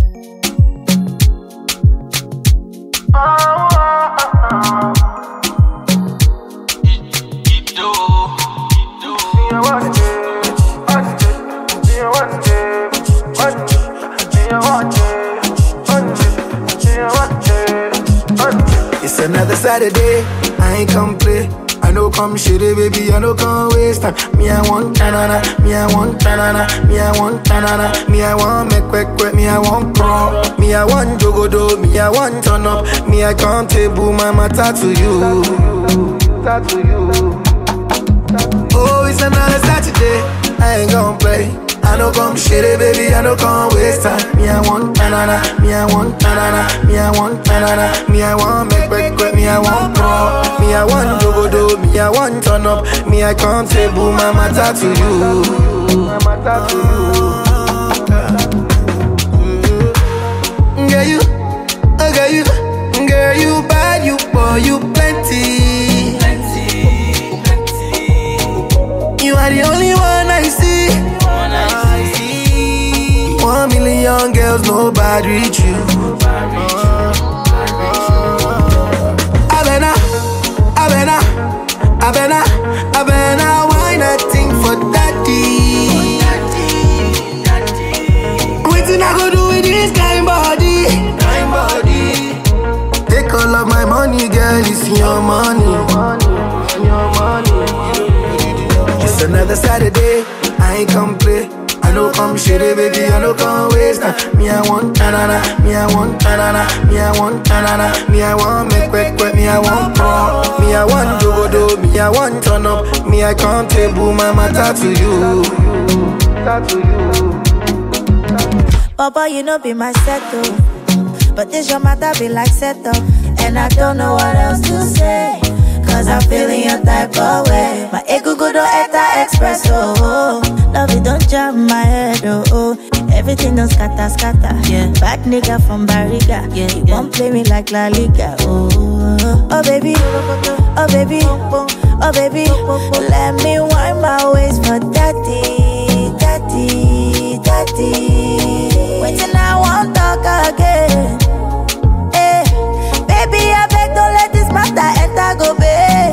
It's another Saturday, I ain't come play. I know come shitty, baby, I know come waste time. Me, I want tanana, me, I want tanana, me, I want tanana, me, I want make quick, me, I want crawl, me, I want jogodo, me, I want turn up, me, I can't table my matter to you. Oh, it's another Saturday, I ain't gon' play. I know come shitty, baby, I know come waste time. Me, I want tanana, me, I want tanana, me, I want tanana, me, I want make quick, me, I want crawl, me, I want jogodo, me, I want turn up, me, I can't table my matter to you. Girl, you, girl, you bad, you poor, you plenty. You are the only one I see. 1 million girls, nobody reach you. Abena, why not think for daddy? Waiting I go do with this kind body. Take all of my money, girl, it's your money. It's another Saturday, I ain't come play. I know come shitty, baby, I know come waste time. Me, I want tanana, me, I want tanana, me, I want tanana, me, I want make quick, me, I want crawl, me, I want jogodo, me, I want turn up, me, I can't table my matter to you. Papa, you know be my settle, but this your matter be like settle, and I don't know what else to say. Cause I'm feeling your type of way. My ego go to Eta Express, oh. Love it, don't jam my head, oh. Everything don't scatter, yeah. Bad nigga from Barriga, yeah. You won't play me like La Liga, oh. Oh baby, oh baby, oh baby. Let me wind my waist for daddy. Waiting, I won't talk again. Hey, baby, I beg, don't let this matter enter, go babe.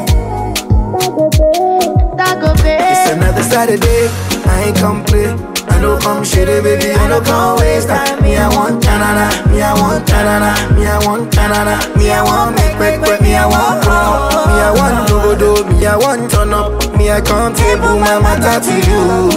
It's another Saturday, I ain't come play. I know come shitty, baby, I know come waste time. Me, I want tanana, me, I want tanana, me, I want tanana, me, I want make quick, me, I want crawl, me, I want jogodo, me, I want turn up, me, I can't table my matter to you.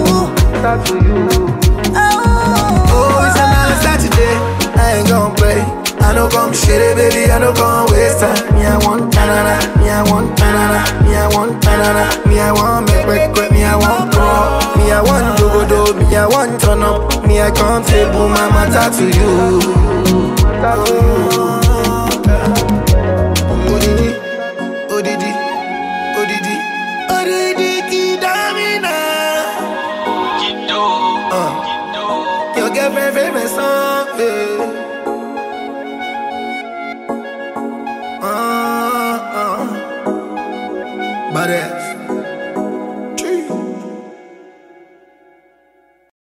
Oh, it's another Saturday, I ain't gon' play. I know come shitty, baby, I know come waste time. Me, I want tanana, me, I want tanana, me, I want tanana, me, I want make quick, me, I want crawl, me, I want jogodo, me, I want turn up, me, I can't table my matter to you. Odidi, Kidamina. Your girlfriend favorite song, Badass.